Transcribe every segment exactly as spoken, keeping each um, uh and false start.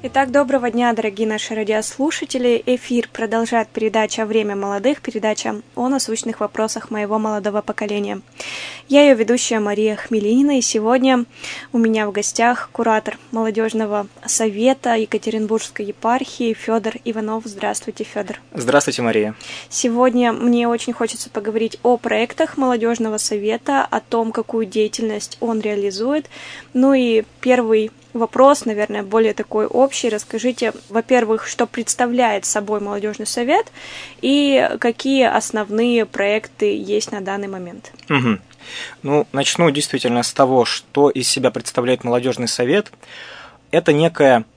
Итак, доброго дня, дорогие наши радиослушатели. Эфир продолжает передача «Время молодых», передача о насущных вопросах моего молодого поколения. Я ее ведущая Мария Хмелинина, и сегодня у меня в гостях куратор молодежного совета Екатеринбургской епархии Федор Иванов. Здравствуйте, Федор. Здравствуйте, Мария. Сегодня мне очень хочется поговорить о проектах молодежного совета, о том, какую деятельность он реализует. Ну и первый вопрос, наверное, более такой общий. Расскажите, во-первых, что представляет собой молодежный совет и какие основные проекты есть на данный момент. Угу. Ну, начну действительно с того, что из себя представляет молодежный совет. Это некая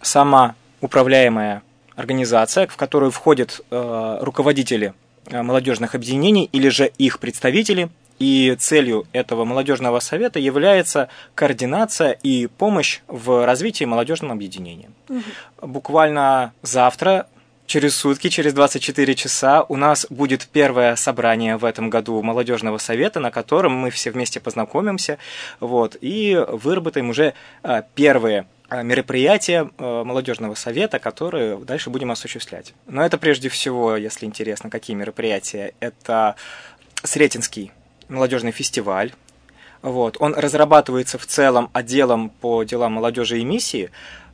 самоуправляемая организация, в которую входят э, руководители молодежных объединений или же их представители. И целью этого молодежного совета является координация и помощь в развитии молодежного объединения. Угу. Буквально завтра, через сутки, через двадцать четыре часа у нас будет первое собрание в этом году молодежного совета, на котором мы все вместе познакомимся, вот, и выработаем уже первые мероприятия молодежного совета, которые дальше будем осуществлять. Но это прежде всего, если интересно, какие мероприятия, это Сретенский молодежный фестиваль. Вот. Он разрабатывается в целом отделом по делам молодежи и миссии,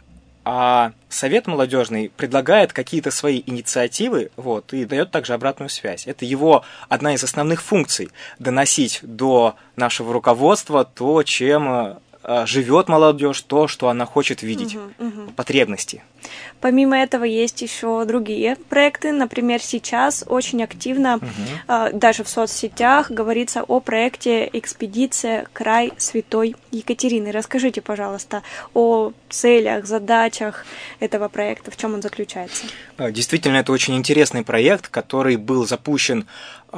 а совет молодежный предлагает какие-то свои инициативы, вот, и дает также обратную связь. Это его одна из основных функций – доносить до нашего руководства то, чем живет молодежь, то, что она хочет видеть, угу, угу. потребности. Помимо этого есть еще другие проекты. Например, сейчас очень активно, угу. даже в соцсетях, говорится о проекте «Экспедиция. Край Святой Екатерины». Расскажите, пожалуйста, о целях, задачах этого проекта, в чем он заключается. Действительно, это очень интересный проект, который был запущен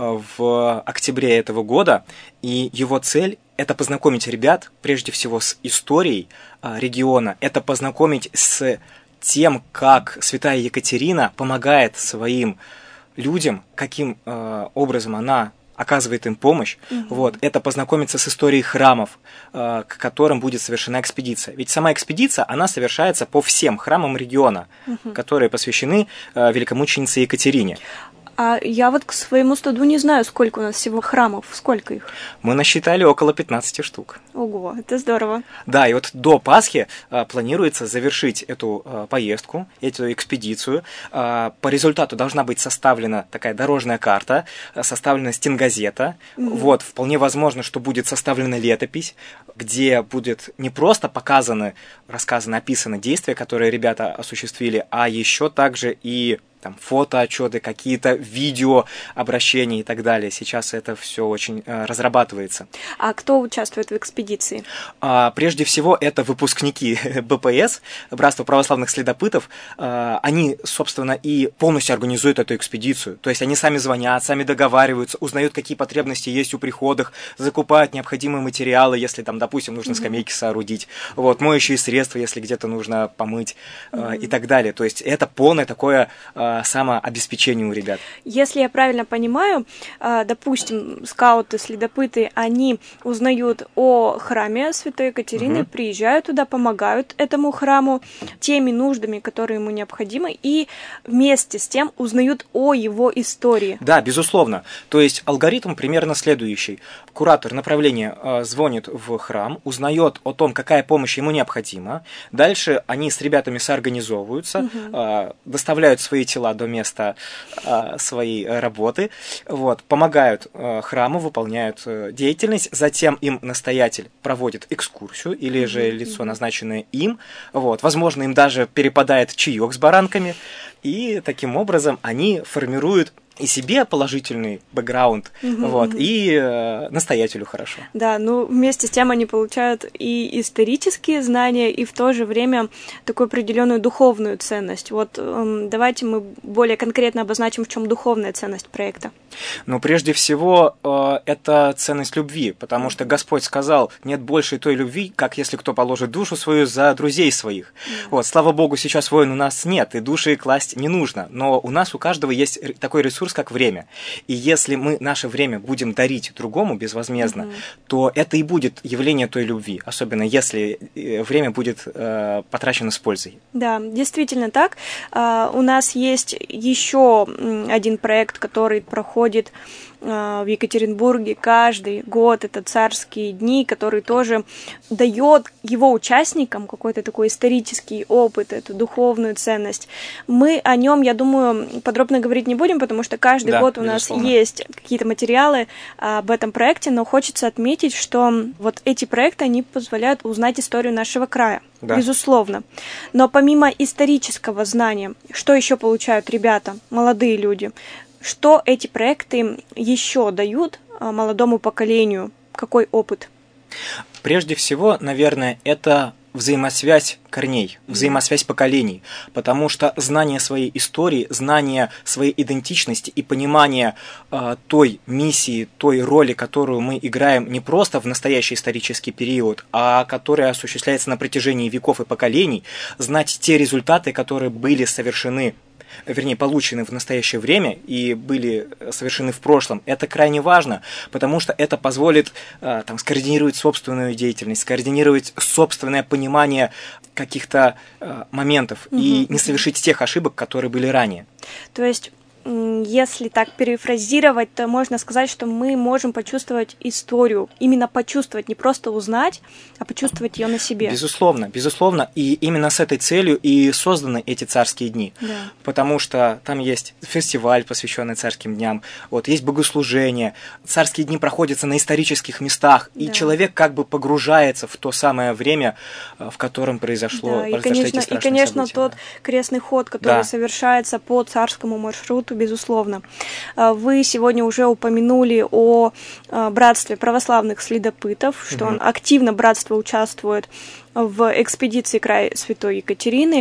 в октябре этого года, и его цель – это познакомить ребят, прежде всего, с историей региона, это познакомить с тем, как святая Екатерина помогает своим людям, каким образом она оказывает им помощь. Угу. Вот, это познакомиться с историей храмов, к которым будет совершена экспедиция. Ведь сама экспедиция, она совершается по всем храмам региона, угу. которые посвящены великомученице Екатерине. А я вот к своему стыду не знаю, сколько у нас всего храмов, сколько их? Мы насчитали около пятнадцати штук. Ого, это здорово. Да, и вот до Пасхи а, планируется завершить эту а, поездку, эту экспедицию. А, по результату должна быть составлена такая дорожная карта, составлена стенгазета. Mm-hmm. Вот, вполне возможно, что будет составлена летопись, где будет не просто показаны, рассказаны, описаны действия, которые ребята осуществили, а еще также и там фотоотчеты, какие-то видеообращения и так далее. Сейчас это все очень э, разрабатывается. А кто участвует в экспедиции? А, прежде всего, это выпускники бэ пэ эс, Братства православных следопытов. А, они, собственно, и полностью организуют эту экспедицию. То есть они сами звонят, сами договариваются, узнают, какие потребности есть у приходах, закупают необходимые материалы, если там, допустим, нужно mm-hmm. скамейки соорудить, вот, моющие средства, если где-то нужно помыть mm-hmm. и так далее. То есть это полное такое самообеспечение у ребят. Если я правильно понимаю, допустим, скауты, следопыты, они узнают о храме Святой Екатерины, угу. приезжают туда, помогают этому храму теми нуждами, которые ему необходимы, и вместе с тем узнают о его истории. Да, безусловно. То есть алгоритм примерно следующий. Куратор направления звонит в храм, узнает о том, какая помощь ему необходима. Дальше они с ребятами соорганизовываются, угу. доставляют свои тела до места а, своей работы, вот, помогают а, храму, выполняют а, деятельность, затем им настоятель проводит экскурсию или же mm-hmm. лицо, назначенное им, вот, возможно, им даже перепадает чаек с баранками, и таким образом они формируют и себе положительный бэкграунд, угу, вот, угу. и э, настоятелю хорошо. Да, ну вместе с тем они получают и исторические знания, и в то же время такую определенную духовную ценность. Вот э, давайте мы более конкретно обозначим, в чем духовная ценность проекта. Ну, прежде всего, э, это ценность любви, потому что Господь сказал, нет больше той любви, как если кто положит душу свою за друзей своих. Да. Вот, слава Богу, сейчас войн у нас нет, и души класть не нужно, но у нас у каждого есть такой ресурс, ресурс, как время. И если мы наше время будем дарить другому безвозмездно, угу. то это и будет явление той любви, особенно если время будет э, потрачено с пользой. Да, действительно так. Uh, у нас есть еще один проект, который проходит в Екатеринбурге каждый год, это «Царские дни», который тоже дает его участникам какой-то такой исторический опыт, эту духовную ценность. Мы о нем, я думаю, подробно говорить не будем, потому что каждый да, год у безусловно. Нас есть какие-то материалы об этом проекте, но хочется отметить, что вот эти проекты, они позволяют узнать историю нашего края. Да. Безусловно. Но помимо исторического знания, что еще получают ребята, молодые люди? Что эти проекты еще дают молодому поколению? Какой опыт? Прежде всего, наверное, это взаимосвязь корней, взаимосвязь поколений, потому что знание своей истории, знание своей идентичности и понимание э, той миссии, той роли, которую мы играем не просто в настоящий исторический период, а которая осуществляется на протяжении веков и поколений, знать те результаты, которые были совершены, вернее, получены в настоящее время и были совершены в прошлом, это крайне важно, потому что это позволит э, там, скоординировать собственную деятельность, скоординировать собственное понимание каких-то э, моментов угу. и не совершить тех ошибок, которые были ранее. То есть, если так перефразировать, то можно сказать, что мы можем почувствовать историю, именно почувствовать, не просто узнать, а почувствовать ее на себе. Безусловно, безусловно, и именно с этой целью и созданы эти царские дни, да. потому что там есть фестиваль, посвященный царским дням, вот есть богослужение, царские дни проходятся на исторических местах, да. и человек как бы погружается в то самое время, в котором произошло, да, и, конечно, и, конечно, события, тот да. крестный ход, который да. совершается по царскому маршруту, безусловно. Вы сегодня уже упомянули о братстве православных следопытов, что угу. он активно братство участвует в экспедиции «Край Святой Екатерины».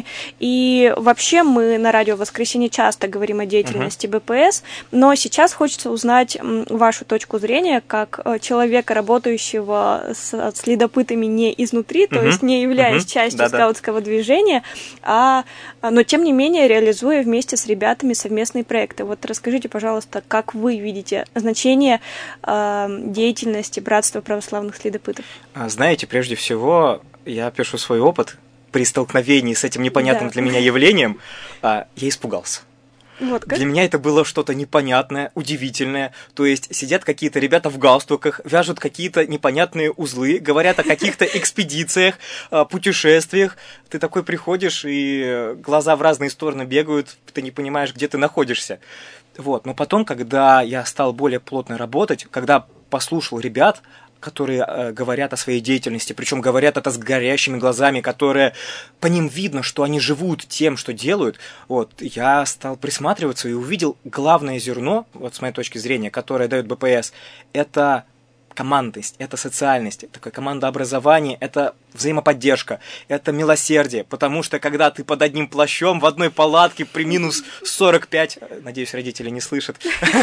И вообще мы на радио «Воскресенье» часто говорим о деятельности uh-huh. БПС, но сейчас хочется узнать вашу точку зрения как человека, работающего с следопытами не изнутри, uh-huh. то есть не являясь uh-huh. частью Да-да. скаутского движения, а, но тем не менее реализуя вместе с ребятами совместные проекты. Вот расскажите, пожалуйста, как вы видите значение э, деятельности Братства православных следопытов? Знаете, прежде всего, я пишу свой опыт при столкновении с этим непонятным да. для меня явлением, я испугался. Вот как? Для меня это было что-то непонятное, удивительное. То есть сидят какие-то ребята в галстуках, вяжут какие-то непонятные узлы, говорят о каких-то экспедициях, путешествиях. Ты такой приходишь, и глаза в разные стороны бегают, ты не понимаешь, где ты находишься. Вот. Но потом, когда я стал более плотно работать, когда послушал ребят, которые э, говорят о своей деятельности, причем говорят это с горящими глазами, которые по ним видно, что они живут тем, что делают. Вот, я стал присматриваться и увидел главное зерно, вот с моей точки зрения, которое дает БПС, это командность, это социальность, такое командообразование, это взаимоподдержка, это милосердие, потому что когда ты под одним плащом в одной палатке при минус сорок пять, надеюсь, родители не слышат.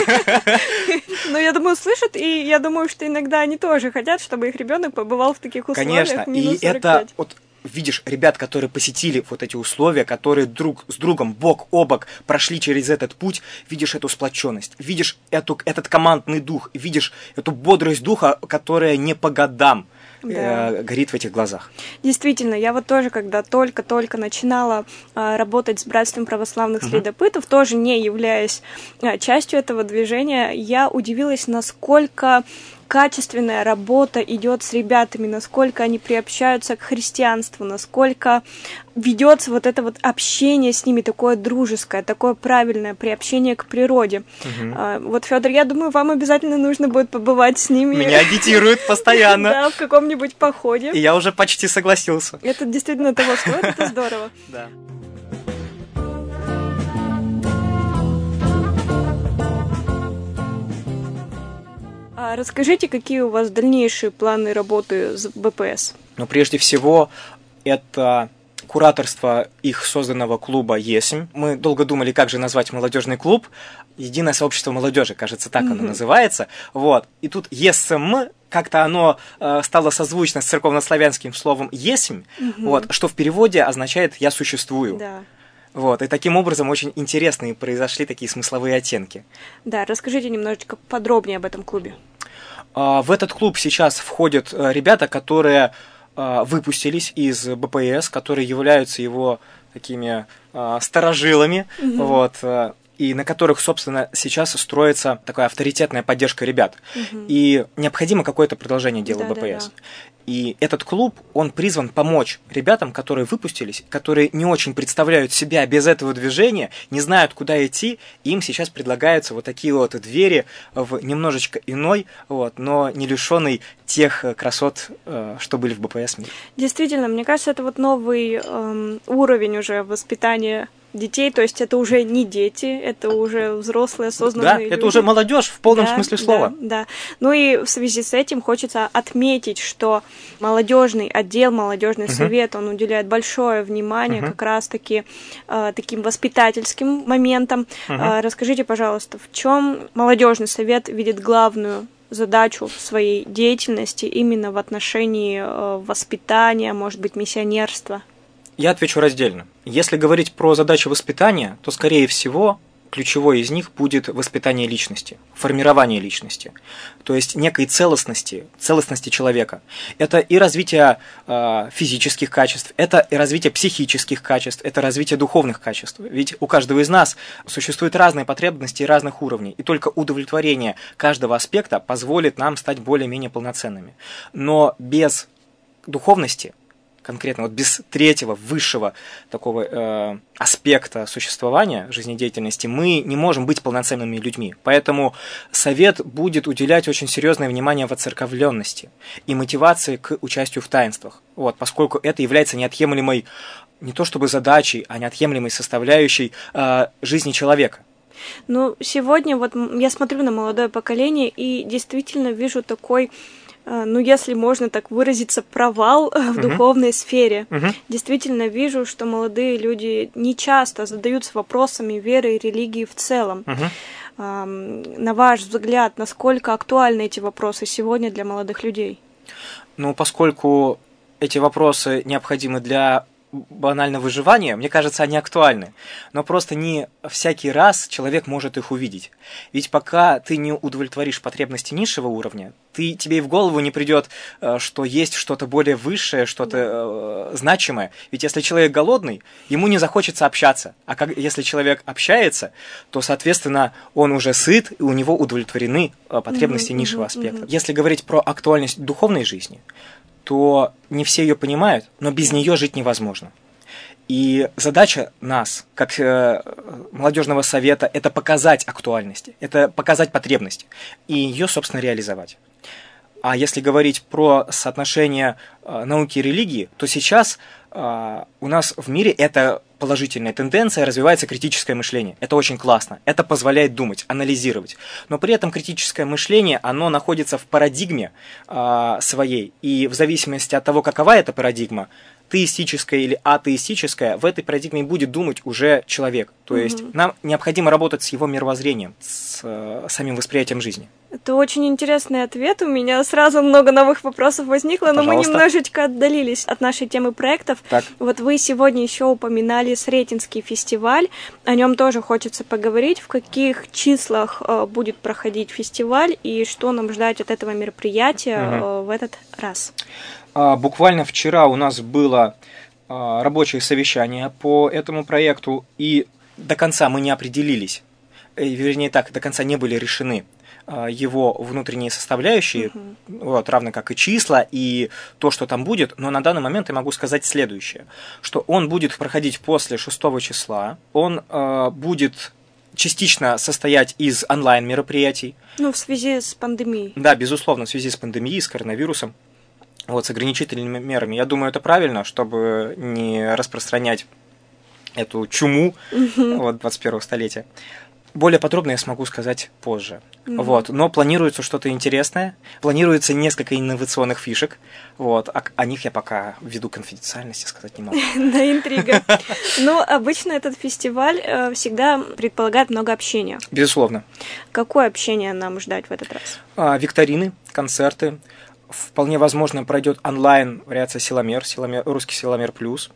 Ну, я думаю, слышат, и я думаю, что иногда они тоже хотят, чтобы их ребенок побывал в таких условиях. Конечно, и это вот видишь ребят, которые посетили вот эти условия, которые друг с другом бок о бок прошли через этот путь, видишь эту сплоченность, видишь эту, этот командный дух, видишь эту бодрость духа, которая не по годам да. э, горит в этих глазах. Действительно, я вот тоже, когда только-только начинала э, работать с Братством православных uh-huh. следопытов, тоже не являясь э, частью этого движения, я удивилась, насколько качественная работа идет с ребятами, насколько они приобщаются к христианству, насколько ведется вот это вот общение с ними, такое дружеское, такое правильное приобщение к природе. Угу. А, вот, Федор, я думаю, вам обязательно нужно будет побывать с ними. Меня агитируют постоянно. Да, в каком-нибудь походе. И я уже почти согласился. Это действительно того стоит, это здорово. Да. Расскажите, какие у вас дальнейшие планы работы с БПС? Ну, прежде всего, это кураторство их созданного клуба «Есмь». Мы долго думали, как же назвать молодежный клуб. Единое сообщество молодежи, кажется, так mm-hmm. оно называется. Вот. И тут «Есм», как-то оно э, стало созвучно с церковнославянским словом «есмь», mm-hmm. вот, что в переводе означает «я существую». Да. Вот, и таким образом очень интересные произошли такие смысловые оттенки. Да, расскажите немножечко подробнее об этом клубе. В этот клуб сейчас входят ребята, которые выпустились из бэ пэ эс, которые являются его такими старожилами, mm-hmm. вот, и на которых, собственно, сейчас строится такая авторитетная поддержка ребят. Угу. И необходимо какое-то продолжение дела да, бэ пэ эс. Да, да. И этот клуб, он призван помочь ребятам, которые выпустились, которые не очень представляют себя без этого движения, не знают, куда идти, им сейчас предлагаются вот такие вот двери в немножечко иной, вот, но не лишенный тех красот, что были в бэ пэ эс мире. Действительно, мне кажется, это вот новый эм, уровень уже воспитания детей, то есть это уже не дети, это уже взрослые, осознанные да, люди. Да, это уже молодежь в полном да, смысле слова. Да, да. Ну и в связи с этим хочется отметить, что молодежный отдел, молодежный uh-huh. совет, он уделяет большое внимание uh-huh. как раз-таки э, таким воспитательским моментам. Uh-huh. Э, расскажите, пожалуйста, в чем молодежный совет видит главную задачу своей деятельности именно в отношении э, воспитания, может быть, миссионерства? Я отвечу раздельно. Если говорить про задачи воспитания, то, скорее всего, ключевой из них будет воспитание личности, формирование личности, то есть некой целостности, целостности человека. Это и развитие э, физических качеств, это и развитие психических качеств, это развитие духовных качеств. Ведь у каждого из нас существуют разные потребности разных уровней, и только удовлетворение каждого аспекта позволит нам стать более-менее полноценными. Но без духовности, конкретно вот без третьего, высшего такого э, аспекта существования, жизнедеятельности, мы не можем быть полноценными людьми. Поэтому совет будет уделять очень серьезное внимание воцерковленности и мотивации к участию в таинствах, вот, поскольку это является неотъемлемой, не то чтобы задачей, а неотъемлемой составляющей э, жизни человека. Ну, сегодня вот я смотрю на молодое поколение и действительно вижу такой, ну, если можно так выразиться, провал в uh-huh. духовной сфере. Uh-huh. Действительно вижу, что молодые люди не часто задаются вопросами веры и религии в целом. Uh-huh. На ваш взгляд, насколько актуальны эти вопросы сегодня для молодых людей? Ну, поскольку эти вопросы необходимы для банально выживания, мне кажется, они актуальны. Но просто не всякий раз человек может их увидеть. Ведь пока ты не удовлетворишь потребности низшего уровня, ты, тебе и в голову не придет, что есть что-то более высшее, что-то э, значимое. Ведь если человек голодный, ему не захочется общаться. А как, если человек общается, то, соответственно, он уже сыт, и у него удовлетворены потребности mm-hmm, низшего mm-hmm, аспекта. Mm-hmm. Если говорить про актуальность духовной жизни, то не все ее понимают, но без нее жить невозможно. И задача нас, как э, молодежного совета, это показать актуальность, это показать потребность и ее, собственно, реализовать. А если говорить про соотношение э, науки и религии, то сейчас э, у нас в мире это положительная тенденция, развивается критическое мышление. Это очень классно. Это позволяет думать, анализировать. Но при этом критическое мышление, оно находится в парадигме э, своей. И в зависимости от того, какова эта парадигма, теистическая или атеистическая, в этой парадигме будет думать уже человек. То есть угу. нам необходимо работать с его мировоззрением, с э, самим восприятием жизни. Это очень интересный ответ. У меня сразу много новых вопросов возникло, но Пожалуйста. Мы немножечко отдалились от нашей темы проектов. Так. Вот вы сегодня еще упоминали Сретенский фестиваль. О нем тоже хочется поговорить. В каких числах э, будет проходить фестиваль и что нам ждать от этого мероприятия угу. э, в этот раз? А, буквально вчера у нас было а, рабочее совещание по этому проекту, и до конца мы не определились, вернее так, до конца не были решены его внутренние составляющие, uh-huh. вот, равно как и числа, и то, что там будет, но на данный момент я могу сказать следующее, что он будет проходить после шестого числа, он э, будет частично состоять из онлайн-мероприятий. Ну, в связи с пандемией. Да, безусловно, в связи с пандемией, с коронавирусом, вот, с ограничительными мерами. Я думаю, это правильно, чтобы не распространять эту чуму uh-huh. вот, двадцать первого столетия. Более подробно я смогу сказать позже. Mm-hmm. Вот. Но планируется что-то интересное, планируется несколько инновационных фишек, вот. О, о них я пока ввиду конфиденциальности сказать не могу. Да, интрига. Но обычно этот фестиваль всегда предполагает много общения. Безусловно. Какое общение нам ждать в этот раз? Викторины, концерты, Вполне возможно, пройдет онлайн вариация Силомер, Силомер русский Силомер плюс.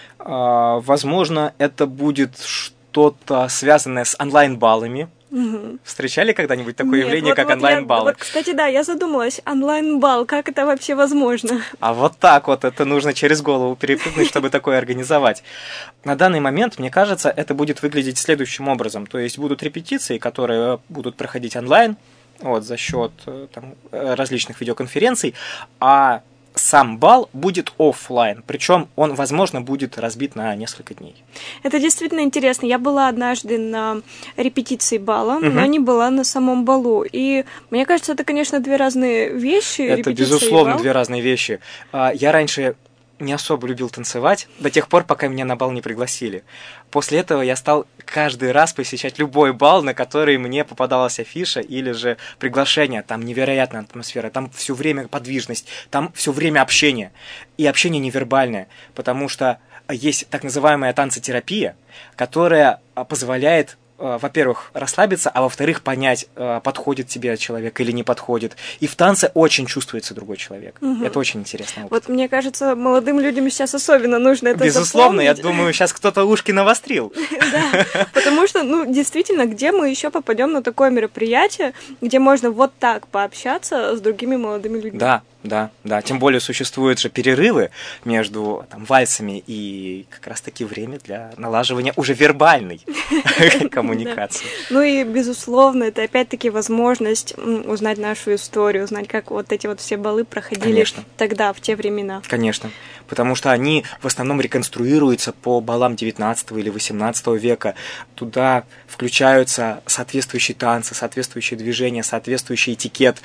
Возможно, это будет что-то связанное с онлайн-баллами. Угу. Встречали когда-нибудь такое Нет, явление, вот, как вот онлайн-баллы? Вот, кстати, да, я задумалась, онлайн-балл, как это вообще возможно? А вот так вот, это нужно через голову перепрыгнуть, чтобы такое организовать. На данный момент, мне кажется, это будет выглядеть следующим образом. То есть будут репетиции, которые будут проходить онлайн, вот, за счет там, различных видеоконференций, а сам бал будет офлайн, причем он, возможно, будет разбит на несколько дней. Это действительно интересно. Я была однажды на репетиции бала, угу. но не была на самом балу. И мне кажется, это, конечно, две разные вещи. Это, безусловно, две разные вещи. Я раньше не особо любил танцевать до тех пор, пока меня на бал не пригласили. После этого я стал каждый раз посещать любой бал, на который мне попадалась афиша или же приглашение. Там невероятная атмосфера, там все время подвижность, там все время общение. И общение невербальное, потому что есть так называемая танцетерапия, которая позволяет, во-первых, расслабиться, а во-вторых, понять, подходит тебе человек или не подходит. И в танце очень чувствуется другой человек. Угу. Это очень интересно. Вот мне кажется, молодым людям сейчас особенно нужно это Безусловно, запомнить. Я думаю, сейчас кто-то ушки навострил. Да, потому что, ну, действительно, где мы еще попадем на такое мероприятие, где можно вот так пообщаться с другими молодыми людьми? Да. Да, да, тем более существуют же перерывы между там, вальсами и как раз-таки время для налаживания уже вербальной коммуникации. Ну и, безусловно, это опять-таки возможность узнать нашу историю, узнать, как вот эти вот все балы проходили тогда, в те времена. Конечно, потому что они в основном реконструируются по балам девятнадцатого или восемнадцатого века. Туда включаются соответствующие танцы, соответствующие движения, соответствующий этикет.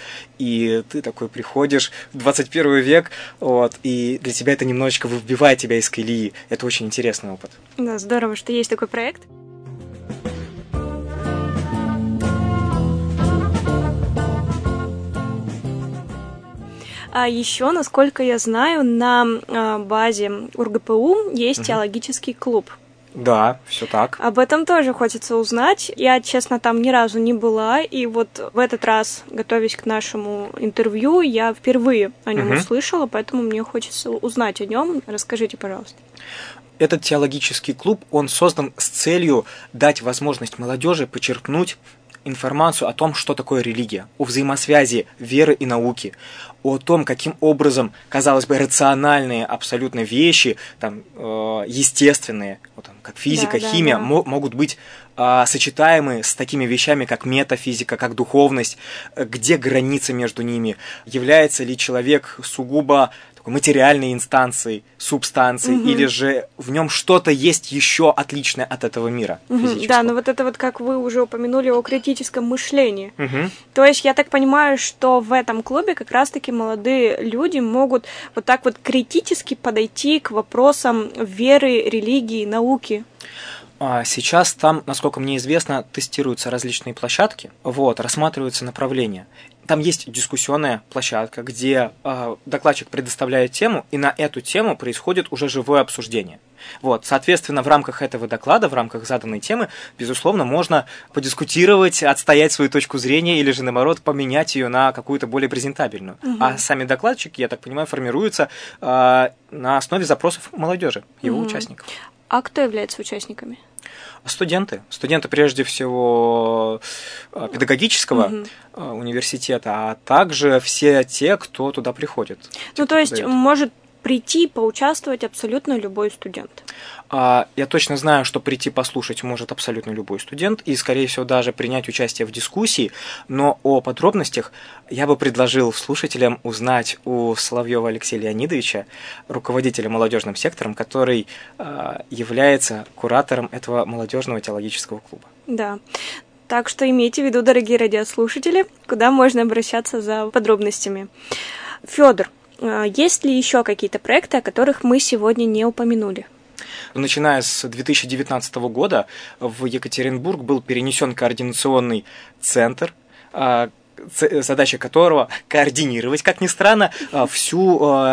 И ты такой приходишь в двадцать первый век, вот, и для тебя это немножечко выбивает тебя из колеи. Это очень интересный опыт. Да, здорово, что есть такой проект. А еще, насколько я знаю, на базе УрГПУ есть угу. теологический клуб. Да, все так. Об этом тоже хочется узнать. Я, честно, там ни разу не была, и вот в этот раз, готовясь к нашему интервью, я впервые о нем угу. услышала, поэтому мне хочется узнать о нем. Расскажите, пожалуйста. Этот теологический клуб, он создан с целью дать возможность молодежи почерпнуть информацию о том, что такое религия, о взаимосвязи веры и науки, о том, каким образом, казалось бы, рациональные абсолютно вещи, там, э, естественные, вот, там, как физика, да, химия, да, да. Мо- могут быть э, сочетаемы с такими вещами, как метафизика, как духовность, где граница между ними, является ли человек сугубо такой материальной инстанцией, субстанцией, угу. или же в нем что-то есть еще отличное от этого мира угу. физического. Да, но вот это вот, как вы уже упомянули, о критическом мышлении. Угу. То есть я так понимаю, что в этом клубе как раз-таки молодые люди могут вот так вот критически подойти к вопросам веры, религии, науки. Сейчас там, насколько мне известно, тестируются различные площадки, вот, рассматриваются направления. Там есть дискуссионная площадка, где э, докладчик предоставляет тему, и на эту тему происходит уже живое обсуждение. Вот, соответственно, в рамках этого доклада, в рамках заданной темы, безусловно, можно подискутировать, отстоять свою точку зрения или же, наоборот, поменять ее на какую-то более презентабельную. Угу. А сами докладчики, я так понимаю, формируются э, на основе запросов молодежи, его угу. участников. А кто является участниками? Студенты. Студенты, прежде всего, педагогического угу. университета, а также все те, кто туда приходит. Ну, то есть, подает. Может прийти, поучаствовать абсолютно любой студент? Я точно знаю, что прийти послушать может абсолютно любой студент и, скорее всего, даже принять участие в дискуссии, но о подробностях я бы предложил слушателям узнать у Соловьева Алексея Леонидовича, руководителя молодежным сектором, который является куратором этого молодежного теологического клуба. Да. Так что имейте в виду, дорогие радиослушатели, куда можно обращаться за подробностями. Федор, есть ли еще какие-то проекты, о которых мы сегодня не упомянули? Начиная с две тысячи девятнадцатого года в Екатеринбург был перенесен координационный центр, задача которого координировать, как ни странно, всю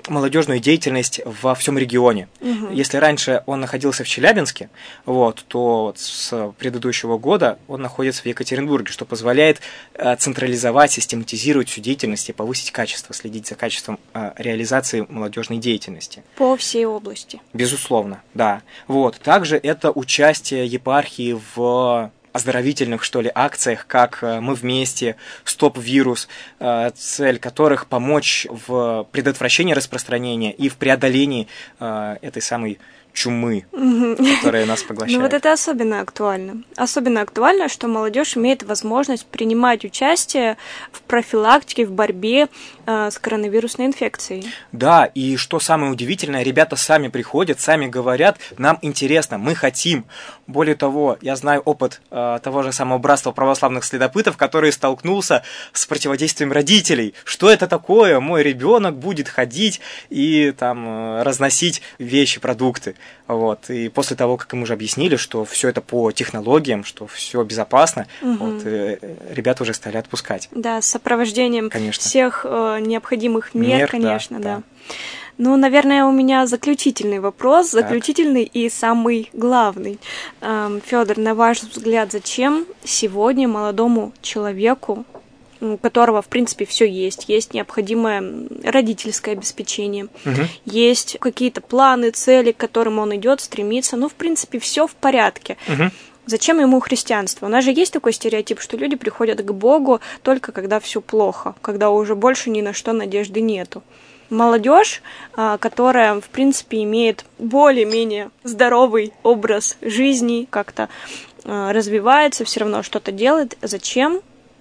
молодежную деятельность во всем регионе. Угу. Если раньше он находился в Челябинске, вот, то вот с предыдущего года он находится в Екатеринбурге, что позволяет централизовать, систематизировать всю деятельность и повысить качество, следить за качеством реализации молодежной деятельности. По всей области. Безусловно, да. Вот. Также это участие епархии в оздоровительных, что ли, акциях, как «Мы вместе», «Стоп-вирус», цель которых помочь в предотвращении распространения и в преодолении этой самой чумы, которая нас поглощает. Ну вот это особенно актуально. Особенно актуально, что молодежь имеет возможность принимать участие в профилактике, в борьбе э, с коронавирусной инфекцией. Да, и что самое удивительное, ребята сами приходят, сами говорят, нам интересно, мы хотим. Более того, я знаю опыт э, того же самого братства православных следопытов, который столкнулся с противодействием родителей. Что это такое? Мой ребенок будет ходить и там э, разносить вещи, продукты. Вот. И после того, как им уже объяснили, что все это по технологиям, что все безопасно, угу. вот, ребята уже стали отпускать. Да, с сопровождением конечно. всех э, необходимых мер, мер конечно, да. да. да. Ну, наверное, у меня заключительный вопрос, так. заключительный и самый главный. Эм, Федор, на ваш взгляд, зачем сегодня молодому человеку, у которого, в принципе, все есть, есть необходимое родительское обеспечение, угу. есть какие-то планы, цели, к которым он идет, стремится, ну, в принципе, все в порядке. Угу. Зачем ему христианство? У нас же есть такой стереотип, что люди приходят к Богу только когда все плохо, когда уже больше ни на что надежды нету. Молодежь, которая, в принципе, имеет более-менее здоровый образ жизни, как-то развивается, все равно что-то делает. Зачем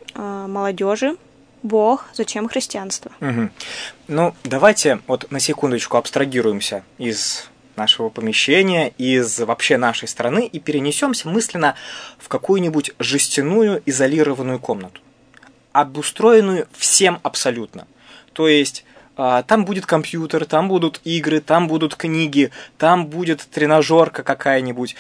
молодежи Бог, зачем христианство? Угу. Ну, давайте вот на секундочку абстрагируемся из нашего помещения, из вообще нашей страны и перенесемся мысленно в какую-нибудь жестяную изолированную комнату, обустроенную всем абсолютно. То есть там будет компьютер, там будут игры, там будут книги, там будет тренажерка какая-нибудь.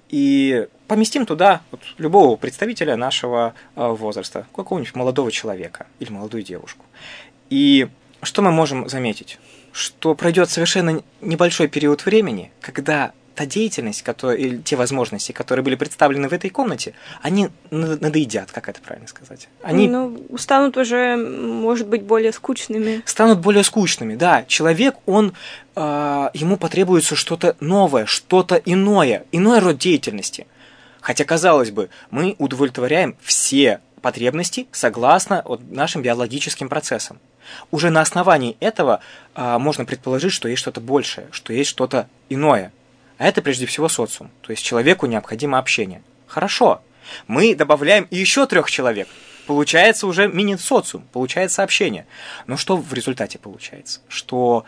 И поместим туда вот любого представителя нашего возраста, какого-нибудь молодого человека или молодую девушку. И что мы можем заметить? Что пройдет совершенно небольшой период времени, когда та деятельность, которая, или те возможности, которые были представлены в этой комнате, они надоедят, как это правильно сказать? Они ну, станут уже, может быть, более скучными. Станут более скучными, да. Человек, он, э, ему потребуется что-то новое, что-то иное, иной род деятельности. Хотя, казалось бы, мы удовлетворяем все потребности согласно вот нашим биологическим процессам. Уже на основании этого э, можно предположить, что есть что-то большее, что есть что-то иное. А это прежде всего социум, то есть человеку необходимо общение. Хорошо, мы добавляем еще трех человек, получается уже мини-социум, получается общение. Но что в результате получается? Что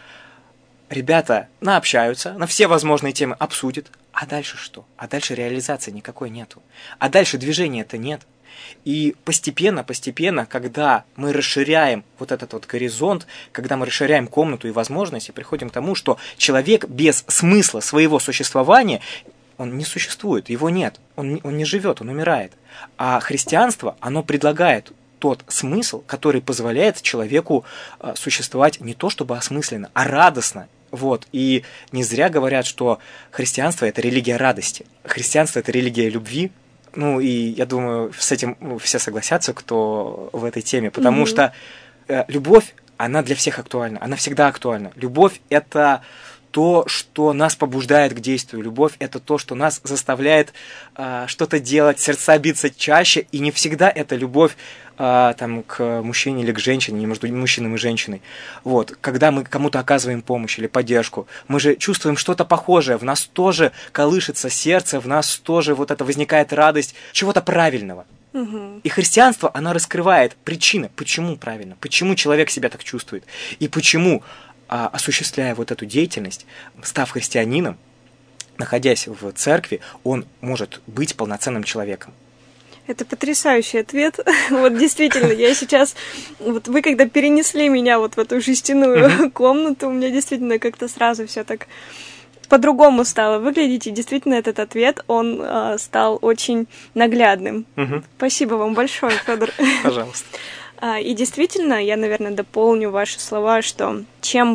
ребята наобщаются, на все возможные темы обсудят, а дальше что? А дальше реализации никакой нету. А дальше движения-то нет. И постепенно, постепенно, когда мы расширяем вот этот вот горизонт, когда мы расширяем комнату и возможности, приходим к тому, что человек без смысла своего существования, он не существует, его нет, он, он не живет, он умирает. А христианство, оно предлагает тот смысл, который позволяет человеку существовать не то чтобы осмысленно, а радостно. Вот. И не зря говорят, что христианство – это религия радости, христианство – это религия любви. Ну, и я думаю, с этим все согласятся, кто в этой теме, потому mm-hmm. что э, любовь, она для всех актуальна, она всегда актуальна. Любовь – это то, что нас побуждает к действию. Любовь – это то, что нас заставляет э, что-то делать, сердца биться чаще, и не всегда это любовь э, там, к мужчине или к женщине, не между мужчиной и женщиной. Вот. Когда мы кому-то оказываем помощь или поддержку, мы же чувствуем что-то похожее, в нас тоже колышется сердце, в нас тоже вот это возникает радость чего-то правильного. Угу. И христианство, оно раскрывает причины, почему правильно, почему человек себя так чувствует, и почему, а, осуществляя вот эту деятельность, став христианином, находясь в церкви, он может быть полноценным человеком. Это потрясающий ответ. Вот действительно, я сейчас... Вот вы когда перенесли меня вот в эту жестяную mm-hmm. комнату, у меня действительно как-то сразу все так по-другому стало выглядеть. И действительно этот ответ, он э, стал очень наглядным. Mm-hmm. Спасибо вам большое, Федор. Пожалуйста. И действительно, я, наверное, дополню ваши слова, что чем бы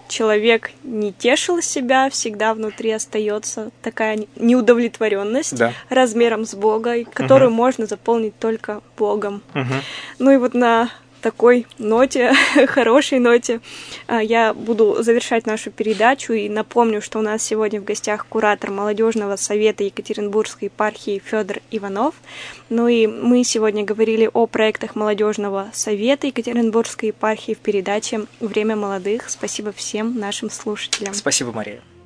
человек не тешил себя, всегда внутри остается такая неудовлетворенность да. размером с Бога, которую угу. можно заполнить только Богом. Угу. Ну и вот на такой ноте, хорошей ноте, я буду завершать нашу передачу и напомню, что у нас сегодня в гостях куратор Молодежного совета Екатеринбургской епархии Федор Иванов. Ну и мы сегодня говорили о проектах Молодежного совета Екатеринбургской епархии в передаче «Время молодых». Спасибо всем нашим слушателям. Спасибо, Мария.